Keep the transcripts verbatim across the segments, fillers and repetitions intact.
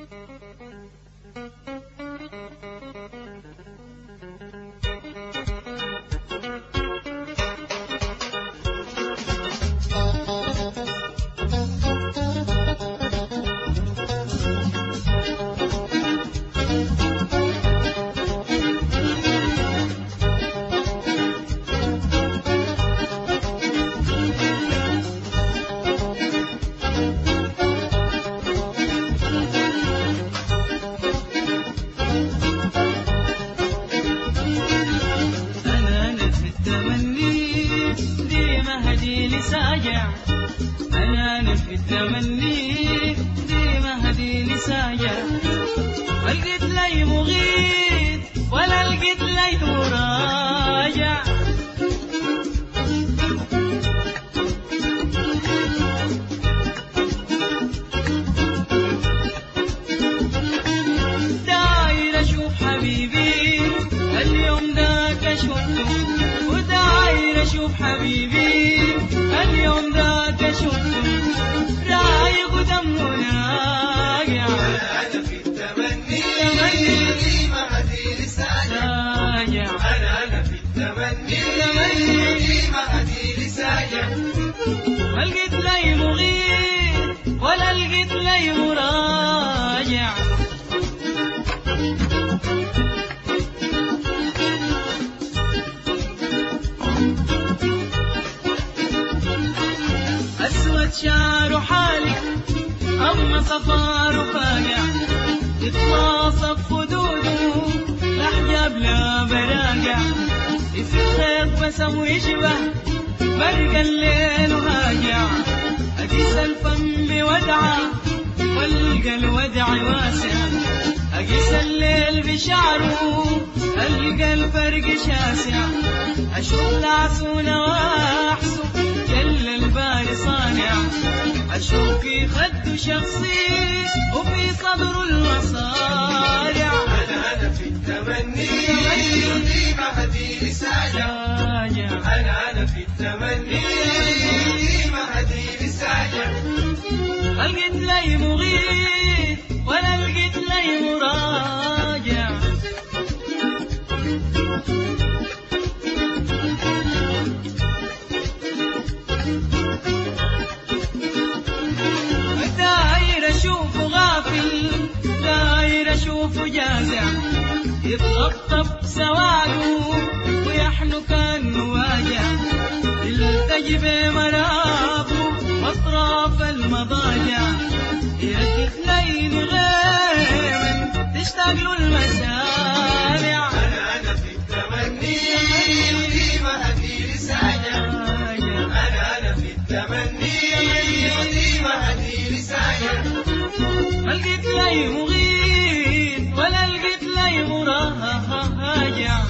أنا أنا في التمني دي مهدي لسايا ما لقيت لي مغيث ولا لقيت لي مراجع داير أشوف حبيبي اليوم ذاك أشوفه وداير أشوف حبيبي اليوم ذاك أشوفه رايق ودمه ناقع أنا في التمني دي مهدي لسايا أنا أنا في التمني دي مهدي لسايا ما لقيت لي مغيث ولا لقيت لي مراجع أسود شعر حالي أما صفار فاقع يتواصف خدوده لحجاب لا براقع في الخيط بسم ويشبه برق الليل وهاجع أقيس الفم بودعه والقى الودع واسع أقيس الليل بشعره ألقى الفرق شاسع أشوف العسونة وأحسو جل الباري صانع أشوف في خده شخصي وفي صدره المصارع أنا أنا في التمني دي مهدي لسايا أنا أنا في التمني دي مهدي لسايا ما لقيت لي مغيث ولا لقيت لي مراجع داير أشوفه غافل داير أشوفه جازع يتغطى بسواده ويحنو كأنه واجع يلتجي مرابه واطراف المضاجع يركب ليل غيم تشتاق له المسارع أنا أنا في التمني دي مهدي لسايا أنا أنا في التمني دي مهدي لسايا ما لقيت لي مغيث ولا لقيت لي مراجع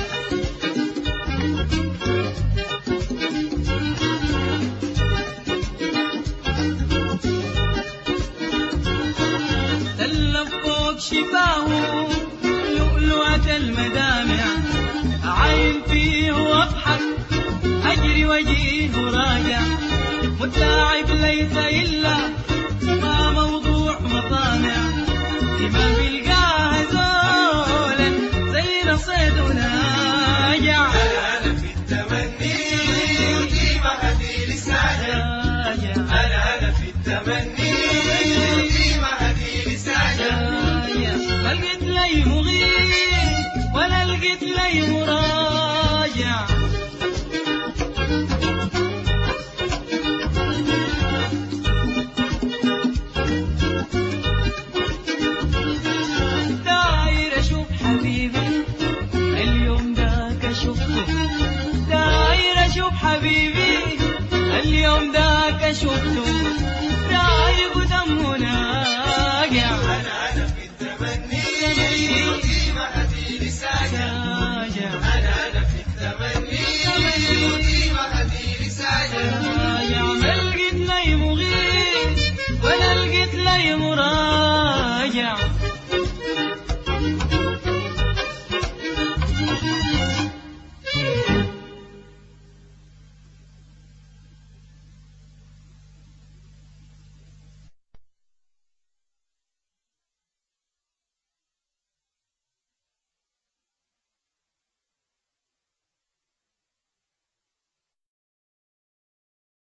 تلف فوق شفاه لؤلؤة المدامع أعاين فيه واضحك أجري وجيه راجع متلاعب ليس إلا ما موضوع مطامع ما بيلقاها زولا زي صيد ناجع أنا أنا في التمني دي مهدي لسايا أنا أنا في التمني دي مهدي لسايا ما لقيت لي مغيث ولا لقيت لي مراجع